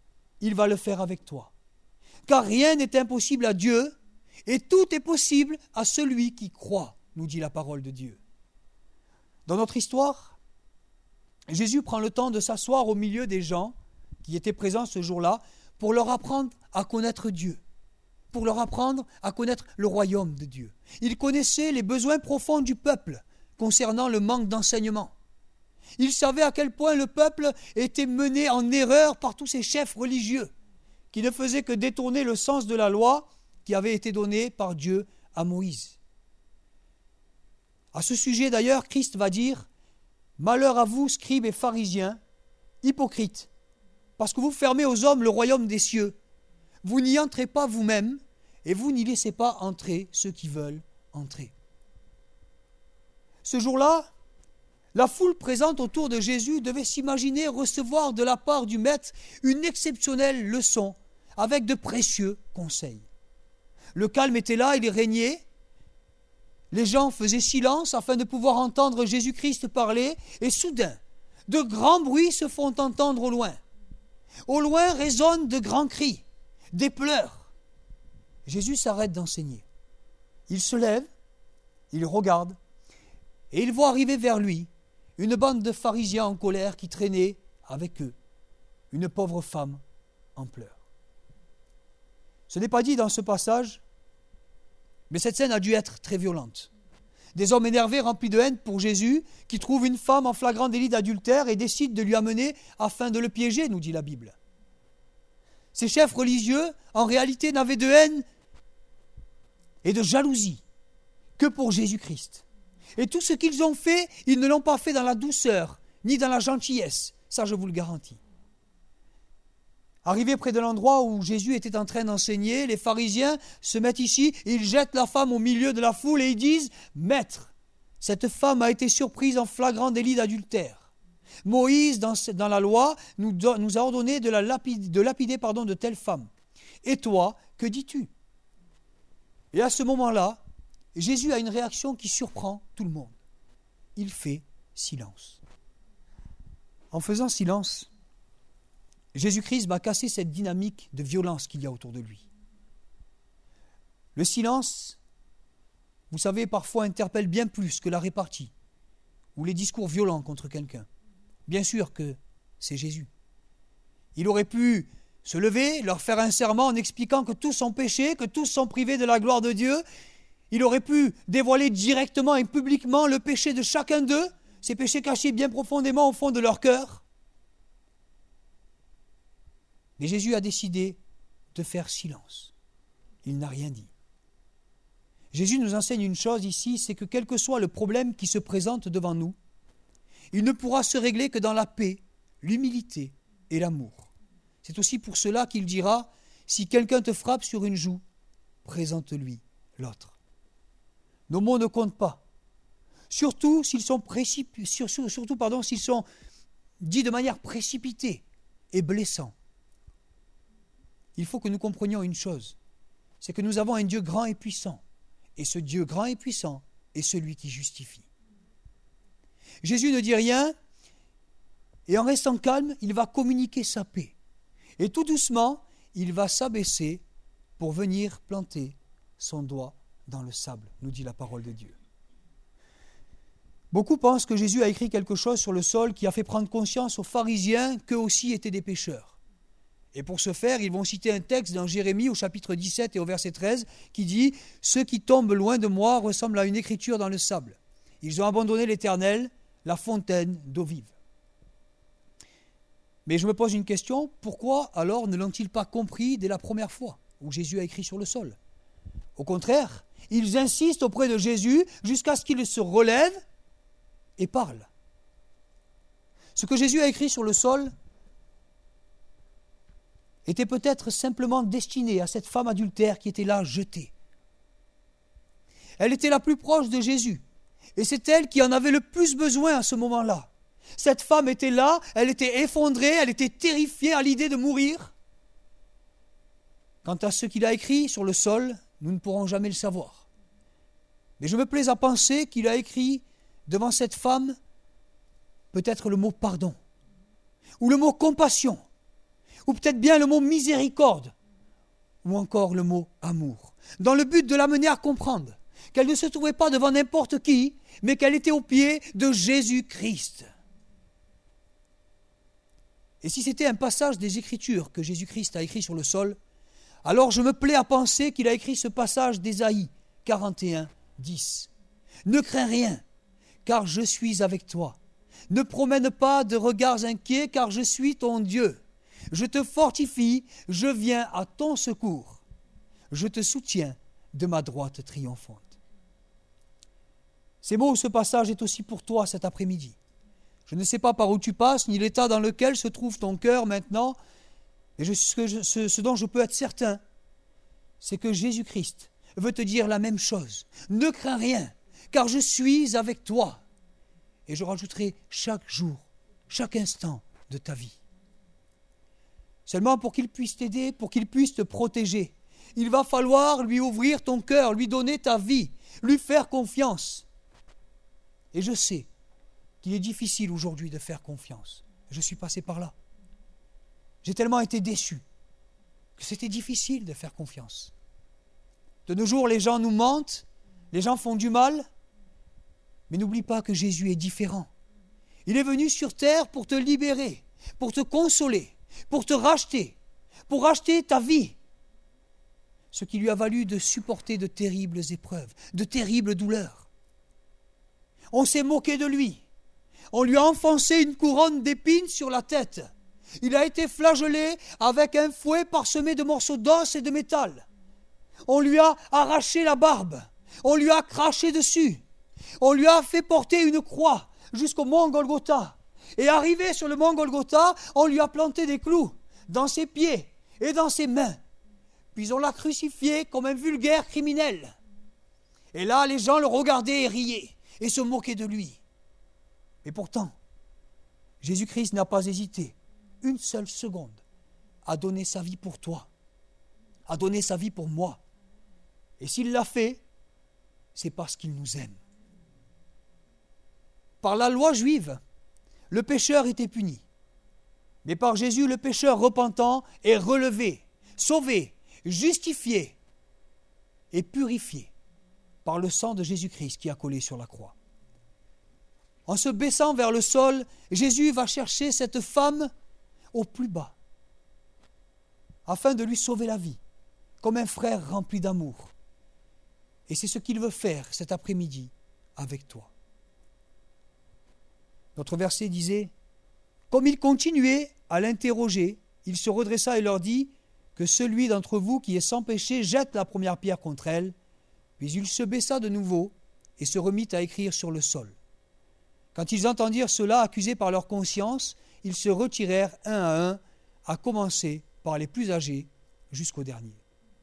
il va le faire avec toi. Car rien n'est impossible à Dieu, et tout est possible à celui qui croit, nous dit la parole de Dieu. Dans notre histoire, Jésus prend le temps de s'asseoir au milieu des gens qui étaient présents ce jour-là pour leur apprendre à connaître Dieu, pour leur apprendre à connaître le royaume de Dieu. Il connaissait les besoins profonds du peuple concernant le manque d'enseignement. Il savait à quel point le peuple était mené en erreur par tous ces chefs religieux qui ne faisaient que détourner le sens de la loi qui avait été donnée par Dieu à Moïse. À ce sujet d'ailleurs, Christ va dire « Malheur à vous, scribes et pharisiens, hypocrites, parce que vous fermez aux hommes le royaume des cieux. Vous n'y entrez pas vous-même, et vous n'y laissez pas entrer ceux qui veulent entrer. » Ce jour-là, la foule présente autour de Jésus devait s'imaginer recevoir de la part du Maître une exceptionnelle leçon avec de précieux conseils. Le calme était là, il régnait. Les gens faisaient silence afin de pouvoir entendre Jésus-Christ parler, et soudain, de grands bruits se font entendre au loin. Au loin résonnent de grands cris, des pleurs. Jésus s'arrête d'enseigner. Il se lève, il regarde, et il voit arriver vers lui une bande de pharisiens en colère qui traînaient avec eux une pauvre femme en pleurs. Ce n'est pas dit dans ce passage, mais cette scène a dû être très violente. Des hommes énervés, remplis de haine pour Jésus, qui trouvent une femme en flagrant délit d'adultère et décident de lui amener afin de le piéger, nous dit la Bible. Ces chefs religieux, en réalité, n'avaient de haine et de jalousie que pour Jésus-Christ. Et tout ce qu'ils ont fait, ils ne l'ont pas fait dans la douceur, ni dans la gentillesse. Ça, je vous le garantis. Arrivés près de l'endroit où Jésus était en train d'enseigner, les pharisiens se mettent ici, ils jettent la femme au milieu de la foule et ils disent « Maître, cette femme a été surprise en flagrant délit d'adultère. Moïse, dans, dans la loi, nous, do, nous a ordonné de, la lapide, de lapider pardon, de telle femme. Et toi, que dis-tu » Et à ce moment-là, Jésus a une réaction qui surprend tout le monde. Il fait silence. En faisant silence, Jésus-Christ va casser cette dynamique de violence qu'il y a autour de lui. Le silence, vous savez, parfois interpelle bien plus que la répartie ou les discours violents contre quelqu'un. Bien sûr que c'est Jésus. Il aurait pu se lever, leur faire un serment en expliquant que tous sont péchés, que tous sont privés de la gloire de Dieu. Il aurait pu dévoiler directement et publiquement le péché de chacun d'eux, ces péchés cachés bien profondément au fond de leur cœur. Mais Jésus a décidé de faire silence. Il n'a rien dit. Jésus nous enseigne une chose ici, c'est que quel que soit le problème qui se présente devant nous, il ne pourra se régler que dans la paix, l'humilité et l'amour. C'est aussi pour cela qu'il dira, si quelqu'un te frappe sur une joue, présente-lui l'autre. Nos mots ne comptent pas, surtout s'ils sont, précip... surtout, pardon, s'ils sont dits de manière précipitée et blessants. Il faut que nous comprenions une chose, c'est que nous avons un Dieu grand et puissant, et ce Dieu grand et puissant est celui qui justifie. Jésus ne dit rien, et en restant calme, il va communiquer sa paix. Et tout doucement, il va s'abaisser pour venir planter son doigt dans le sable, nous dit la parole de Dieu. Beaucoup pensent que Jésus a écrit quelque chose sur le sol qui a fait prendre conscience aux pharisiens qu'eux aussi étaient des pécheurs. Et pour ce faire, ils vont citer un texte dans Jérémie au chapitre dix-sept et au verset treize qui dit « Ceux qui tombent loin de moi ressemblent à une écriture dans le sable. Ils ont abandonné l'Éternel, la fontaine d'eau vive. » Mais je me pose une question, pourquoi alors ne l'ont-ils pas compris dès la première fois où Jésus a écrit sur le sol ? Au contraire, ils insistent auprès de Jésus jusqu'à ce qu'il se relève et parle. Ce que Jésus a écrit sur le sol était peut-être simplement destiné à cette femme adultère qui était là jetée. Elle était la plus proche de Jésus, et c'est elle qui en avait le plus besoin à ce moment-là. Cette femme était là, elle était effondrée, elle était terrifiée à l'idée de mourir. Quant à ce qu'il a écrit sur le sol, nous ne pourrons jamais le savoir. Mais je me plais à penser qu'il a écrit devant cette femme peut-être le mot pardon, ou le mot compassion, ou peut-être bien le mot miséricorde, ou encore le mot amour, dans le but de l'amener à comprendre qu'elle ne se trouvait pas devant n'importe qui, mais qu'elle était aux pieds de Jésus-Christ. Et si c'était un passage des Écritures que Jésus-Christ a écrit sur le sol, alors je me plais à penser qu'il a écrit ce passage d'Ésaïe quarante et un, dix. « Ne crains rien, car je suis avec toi. Ne promène pas de regards inquiets, car je suis ton Dieu. Je te fortifie, je viens à ton secours. Je te soutiens de ma droite triomphante. » Ces mots, ce passage est aussi pour toi cet après-midi. Je ne sais pas par où tu passes, ni l'état dans lequel se trouve ton cœur maintenant, mais je, ce, que je, ce, ce dont je peux être certain, c'est que Jésus-Christ veut te dire la même chose. Ne crains rien, car je suis avec toi. Et je rajouterai chaque jour, chaque instant de ta vie. Seulement pour qu'il puisse t'aider, pour qu'il puisse te protéger, il va falloir lui ouvrir ton cœur, lui donner ta vie, lui faire confiance. Et je sais qu'il est difficile aujourd'hui de faire confiance. Je suis passé par là. J'ai tellement été déçu que c'était difficile de faire confiance. De nos jours, les gens nous mentent, les gens font du mal, mais n'oublie pas que Jésus est différent. Il est venu sur terre pour te libérer, pour te consoler, pour te racheter, pour racheter ta vie. Ce qui lui a valu de supporter de terribles épreuves, de terribles douleurs. On s'est moqué de lui. On lui a enfoncé une couronne d'épines sur la tête. Il a été flagellé avec un fouet parsemé de morceaux d'os et de métal. On lui a arraché la barbe. On lui a craché dessus. On lui a fait porter une croix jusqu'au mont Golgotha. Et arrivé sur le mont Golgotha, on lui a planté des clous dans ses pieds et dans ses mains. Puis on l'a crucifié comme un vulgaire criminel. Et là, les gens le regardaient et riaient et se moquaient de lui. Et pourtant, Jésus-Christ n'a pas hésité une seule seconde à donner sa vie pour toi, à donner sa vie pour moi. Et s'il l'a fait, c'est parce qu'il nous aime. Par la loi juive, le pécheur était puni. Mais par Jésus, le pécheur repentant est relevé, sauvé, justifié et purifié par le sang de Jésus-Christ qui a collé sur la croix. En se baissant vers le sol, Jésus va chercher cette femme au plus bas, afin de lui sauver la vie, comme un frère rempli d'amour. Et c'est ce qu'il veut faire cet après-midi avec toi. Notre verset disait, « Comme il continuait à l'interroger, il se redressa et leur dit, « Que celui d'entre vous qui est sans péché jette la première pierre contre elle. » Puis il se baissa de nouveau et se remit à écrire sur le sol. Quand ils entendirent cela, accusés par leur conscience, ils se retirèrent un à un, à commencer par les plus âgés jusqu'au dernier.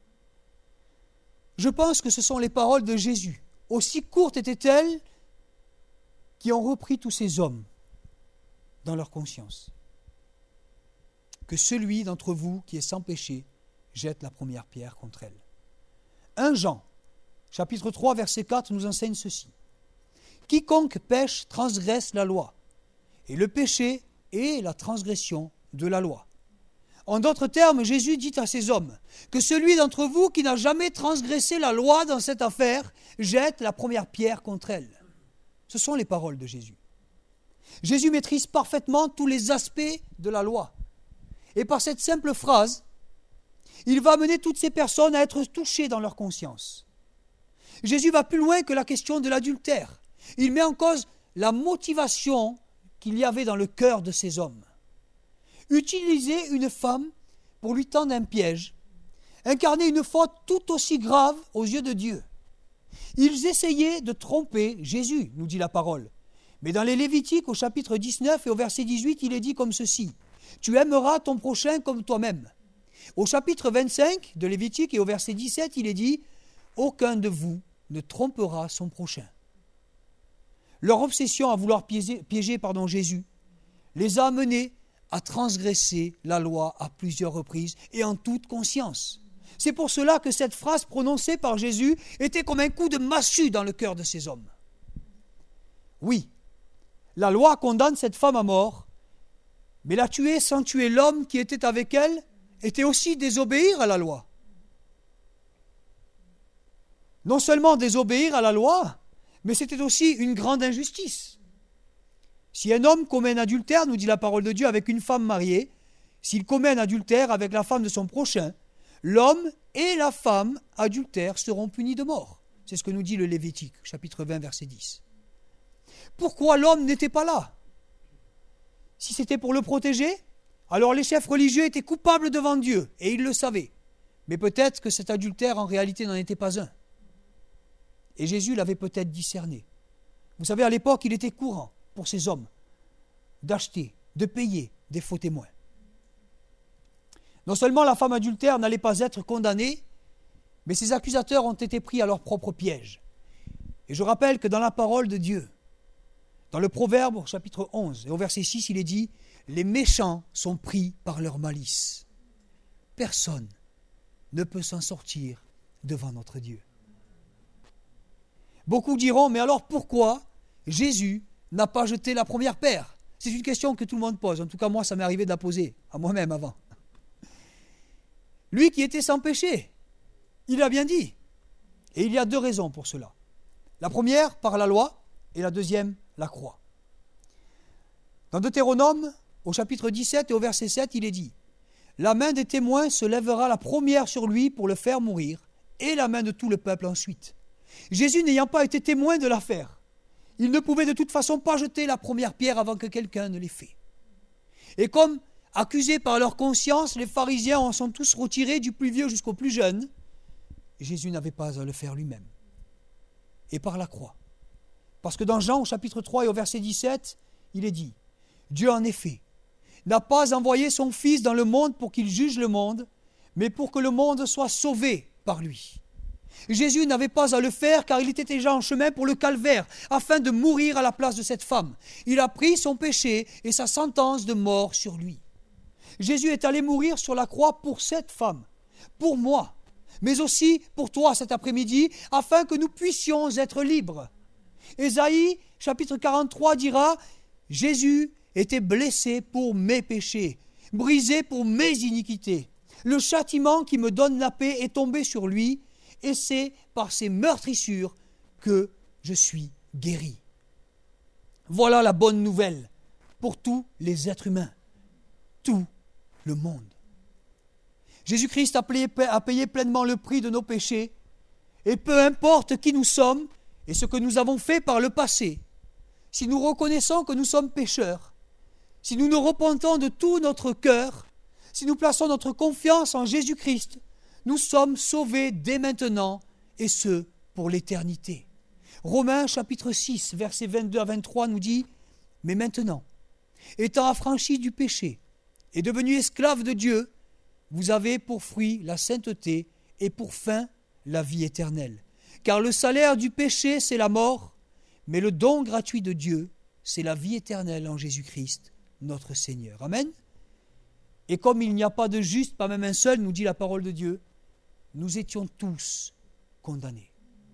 Je pense que ce sont les paroles de Jésus, aussi courtes étaient-elles, qui ont repris tous ces hommes dans leur conscience. Que celui d'entre vous qui est sans péché jette la première pierre contre elle. premier Jean, chapitre trois, verset quatre, nous enseigne ceci. Quiconque pêche transgresse la loi, et le péché est la transgression de la loi. En d'autres termes, Jésus dit à ces hommes que celui d'entre vous qui n'a jamais transgressé la loi dans cette affaire jette la première pierre contre elle. Ce sont les paroles de Jésus. Jésus maîtrise parfaitement tous les aspects de la loi. Et par cette simple phrase, il va amener toutes ces personnes à être touchées dans leur conscience. Jésus va plus loin que la question de l'adultère. Il met en cause la motivation qu'il y avait dans le cœur de ces hommes. Utiliser une femme pour lui tendre un piège, incarner une faute tout aussi grave aux yeux de Dieu. Ils essayaient de tromper Jésus, nous dit la parole. Mais dans les Lévitiques, au chapitre dix-neuf et au verset dix-huit, il est dit comme ceci. « Tu aimeras ton prochain comme toi-même. » Au chapitre vingt-cinq de Lévitique et au verset dix-sept, il est dit « Aucun de vous ne trompera son prochain. » Leur obsession à vouloir piéger, piéger pardon, Jésus les a amenés à transgresser la loi à plusieurs reprises et en toute conscience. C'est pour cela que cette phrase prononcée par Jésus était comme un coup de massue dans le cœur de ces hommes. Oui, la loi condamne cette femme à mort, Mais la tuer sans tuer l'homme qui était avec elle était aussi désobéir à la loi. Non seulement désobéir à la loi, mais c'était aussi une grande injustice. Si un homme commet un adultère, nous dit la parole de Dieu, avec une femme mariée, s'il commet un adultère avec la femme de son prochain, l'homme et la femme adultères seront punis de mort. C'est ce que nous dit le Lévitique, chapitre vingt, verset dix. Pourquoi l'homme n'était pas là? Si c'était pour le protéger, alors les chefs religieux étaient coupables devant Dieu, et ils le savaient. Mais peut-être que cet adultère, en réalité, n'en était pas un. Et Jésus l'avait peut-être discerné. Vous savez, à l'époque, il était courant pour ces hommes d'acheter, de payer des faux témoins. Non seulement la femme adultère n'allait pas être condamnée, mais ses accusateurs ont été pris à leur propre piège. Et je rappelle que dans la parole de Dieu, dans le Proverbe, au chapitre onze, et au verset six, il est dit « Les méchants sont pris par leur malice. Personne ne peut s'en sortir devant notre Dieu. » Beaucoup diront « Mais alors pourquoi Jésus n'a pas jeté la première pierre ?» C'est une question que tout le monde pose. En tout cas, moi, ça m'est arrivé de la poser à moi-même avant. Lui qui était sans péché, il a bien dit. Et il y a deux raisons pour cela. La première, par la loi, et la deuxième, la croix. Dans Deutéronome, au chapitre dix-sept et au verset sept, il est dit « La main des témoins se lèvera la première sur lui pour le faire mourir, et la main de tout le peuple ensuite. » Jésus n'ayant pas été témoin de l'affaire, il ne pouvait de toute façon pas jeter la première pierre avant que quelqu'un ne l'ait fait. Et comme accusés par leur conscience, les pharisiens en sont tous retirés, du plus vieux jusqu'au plus jeune, Jésus n'avait pas à le faire lui-même. Et par la croix. Parce que dans Jean, au chapitre trois et au verset dix-sept, il est dit « Dieu, en effet, n'a pas envoyé son Fils dans le monde pour qu'il juge le monde, mais pour que le monde soit sauvé par lui. » Jésus n'avait pas à le faire car il était déjà en chemin pour le calvaire, afin de mourir à la place de cette femme. Il a pris son péché et sa sentence de mort sur lui. Jésus est allé mourir sur la croix pour cette femme, pour moi, mais aussi pour toi cet après-midi, afin que nous puissions être libres. Ésaïe, chapitre quarante-trois, dira « Jésus était blessé pour mes péchés, brisé pour mes iniquités. Le châtiment qui me donne la paix est tombé sur lui, et c'est par ses meurtrissures que je suis guéri. » Voilà la bonne nouvelle pour tous les êtres humains, tout le monde. Jésus-Christ a payé, a payé pleinement le prix de nos péchés, et peu importe qui nous sommes et ce que nous avons fait par le passé, si nous reconnaissons que nous sommes pécheurs, si nous nous repentons de tout notre cœur, si nous plaçons notre confiance en Jésus-Christ, nous sommes sauvés dès maintenant, et ce, pour l'éternité. Romains chapitre six, versets vingt-deux à vingt-trois nous dit « Mais maintenant, étant affranchis du péché et devenus esclaves de Dieu, vous avez pour fruit la sainteté et pour fin la vie éternelle. Car le salaire du péché, c'est la mort, mais le don gratuit de Dieu, c'est la vie éternelle en Jésus-Christ, notre Seigneur. » Amen. Et comme il n'y a pas de juste, pas même un seul, nous dit la parole de Dieu, nous étions tous condamnés.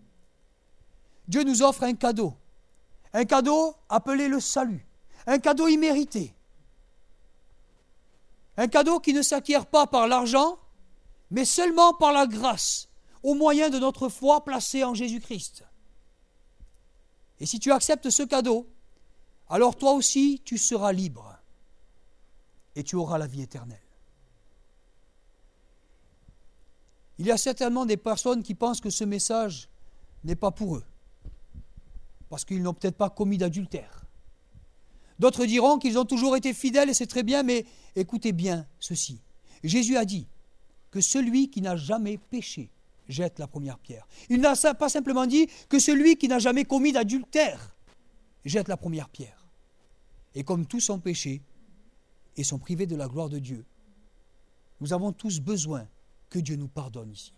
Dieu nous offre un cadeau, un cadeau appelé le salut, un cadeau immérité, un cadeau qui ne s'acquiert pas par l'argent, mais seulement par la grâce, au moyen de notre foi placée en Jésus-Christ. Et si tu acceptes ce cadeau, alors toi aussi tu seras libre et tu auras la vie éternelle. Il y a certainement des personnes qui pensent que ce message n'est pas pour eux, parce qu'ils n'ont peut-être pas commis d'adultère. D'autres diront qu'ils ont toujours été fidèles et c'est très bien, mais écoutez bien ceci. Jésus a dit que celui qui n'a jamais péché jette la première pierre. Il n'a pas simplement dit que celui qui n'a jamais commis d'adultère jette la première pierre. Et comme tous ont péché et sont privés de la gloire de Dieu, nous avons tous besoin que Dieu nous pardonne ici.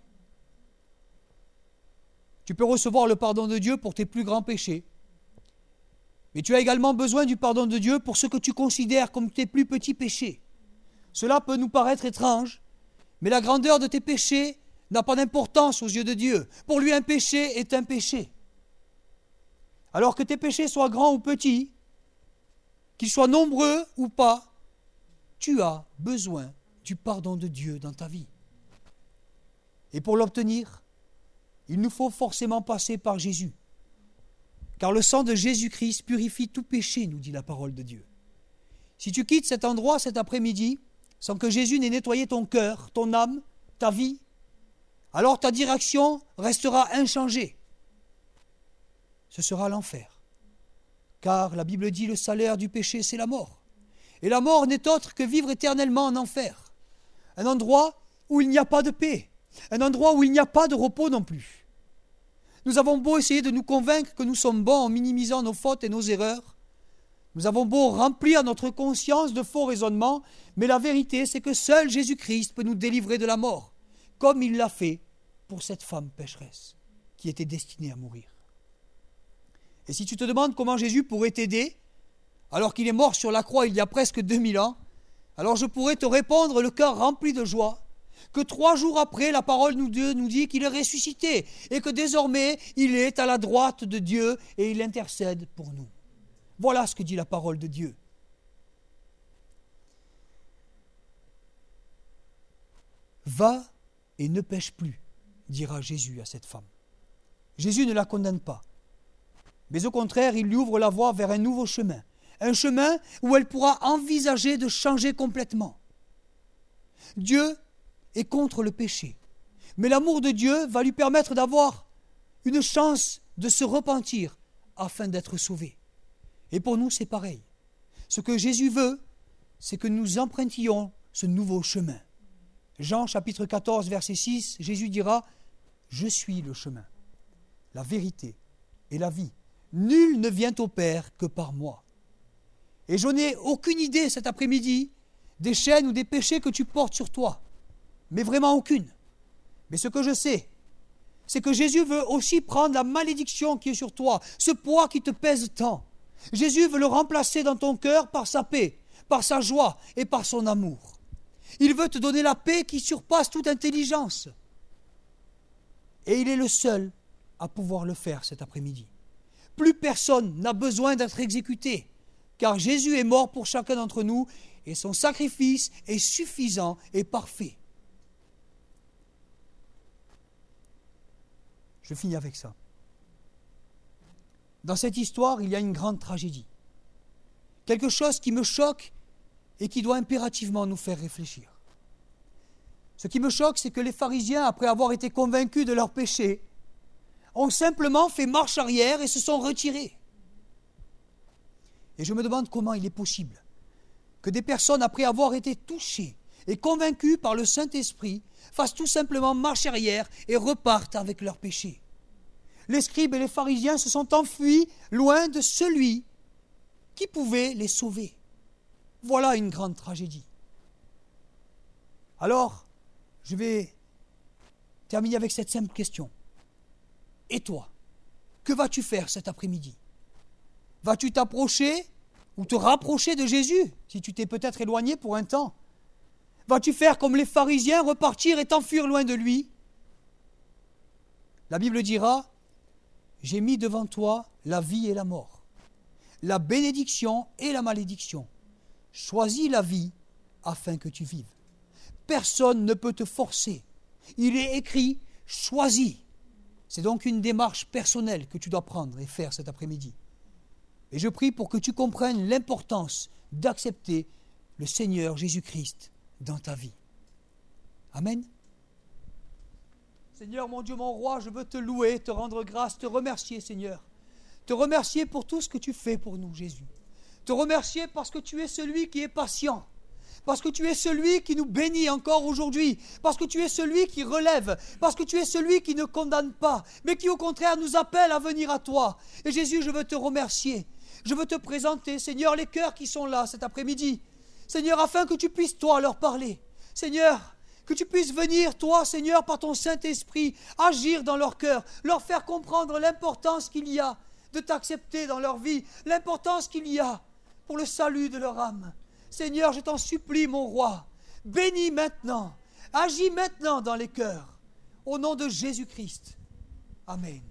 Tu peux recevoir le pardon de Dieu pour tes plus grands péchés, mais tu as également besoin du pardon de Dieu pour ce que tu considères comme tes plus petits péchés. Cela peut nous paraître étrange, mais la grandeur de tes péchés n'a pas d'importance aux yeux de Dieu. Pour lui, un péché est un péché. Alors que tes péchés soient grands ou petits, qu'ils soient nombreux ou pas, tu as besoin du pardon de Dieu dans ta vie. Et pour l'obtenir, il nous faut forcément passer par Jésus. Car le sang de Jésus-Christ purifie tout péché, nous dit la parole de Dieu. Si tu quittes cet endroit cet après-midi, sans que Jésus n'ait nettoyé ton cœur, ton âme, ta vie, alors ta direction restera inchangée. Ce sera l'enfer. Car la Bible dit le salaire du péché, c'est la mort. Et la mort n'est autre que vivre éternellement en enfer. Un endroit où il n'y a pas de paix. Un endroit où il n'y a pas de repos non plus. Nous avons beau essayer de nous convaincre que nous sommes bons en minimisant nos fautes et nos erreurs. Nous avons beau remplir notre conscience de faux raisonnements, mais la vérité, c'est que seul Jésus-Christ peut nous délivrer de la mort, comme il l'a fait pour cette femme pécheresse qui était destinée à mourir. Et si tu te demandes comment Jésus pourrait t'aider, alors qu'il est mort sur la croix il y a presque deux mille ans, alors je pourrais te répondre le cœur rempli de joie, que trois jours après, la parole de Dieu nous dit qu'il est ressuscité et que désormais, il est à la droite de Dieu et il intercède pour nous. Voilà ce que dit la parole de Dieu. Va et ne pêche plus, dira Jésus à cette femme. Jésus ne la condamne pas, mais au contraire, il lui ouvre la voie vers un nouveau chemin, un chemin où elle pourra envisager de changer complètement. Dieu est contre le péché, mais l'amour de Dieu va lui permettre d'avoir une chance de se repentir afin d'être sauvé. Et pour nous, c'est pareil. Ce que Jésus veut, c'est que nous empruntions ce nouveau chemin. Jean chapitre quatorze, verset six, Jésus dira « Je suis le chemin, la vérité et la vie. Nul ne vient au Père que par moi. » Et je n'ai aucune idée cet après-midi des chaînes ou des péchés que tu portes sur toi. Mais vraiment aucune. Mais ce que je sais, c'est que Jésus veut aussi prendre la malédiction qui est sur toi, ce poids qui te pèse tant. Jésus veut le remplacer dans ton cœur par sa paix, par sa joie et par son amour. Il veut te donner la paix qui surpasse toute intelligence. Et il est le seul à pouvoir le faire cet après-midi. Plus personne n'a besoin d'être exécuté, car Jésus est mort pour chacun d'entre nous et son sacrifice est suffisant et parfait. Je finis avec ça. Dans cette histoire, il y a une grande tragédie. Quelque chose qui me choque et qui doit impérativement nous faire réfléchir. Ce qui me choque, c'est que les pharisiens, après avoir été convaincus de leur péché, ont simplement fait marche arrière et se sont retirés. Et je me demande comment il est possible que des personnes, après avoir été touchées et convaincues par le Saint-Esprit, fassent tout simplement marche arrière et repartent avec leur péché. Les scribes et les pharisiens se sont enfuis loin de celui qui pouvait les sauver. Voilà une grande tragédie. Alors, je vais terminer avec cette simple question. Et toi, que vas-tu faire cet après-midi? Vas-tu t'approcher ou te rapprocher de Jésus, si tu t'es peut-être éloigné pour un temps? Vas-tu faire comme les pharisiens, repartir et t'enfuir loin de lui? La Bible dira, « J'ai mis devant toi la vie et la mort, la bénédiction et la malédiction. Choisis la vie afin que tu vives. » Personne ne peut te forcer. Il est écrit « Choisis ». C'est donc une démarche personnelle que tu dois prendre et faire cet après-midi. Et je prie pour que tu comprennes l'importance d'accepter le Seigneur Jésus-Christ dans ta vie. Amen. Seigneur, mon Dieu, mon roi, je veux te louer, te rendre grâce, te remercier, Seigneur. Te remercier pour tout ce que tu fais pour nous, Jésus. Te remercier parce que tu es celui qui est patient. Parce que tu es celui qui nous bénit encore aujourd'hui, parce que tu es celui qui relève, parce que tu es celui qui ne condamne pas, mais qui au contraire nous appelle à venir à toi. Et Jésus, je veux te remercier, je veux te présenter, Seigneur, les cœurs qui sont là cet après-midi, Seigneur, afin que tu puisses, toi, leur parler. Seigneur, que tu puisses venir, toi, Seigneur, par ton Saint-Esprit, agir dans leur cœur, leur faire comprendre l'importance qu'il y a de t'accepter dans leur vie, l'importance qu'il y a pour le salut de leur âme. Seigneur, je t'en supplie, mon roi, bénis maintenant, agis maintenant dans les cœurs, au nom de Jésus-Christ. Amen.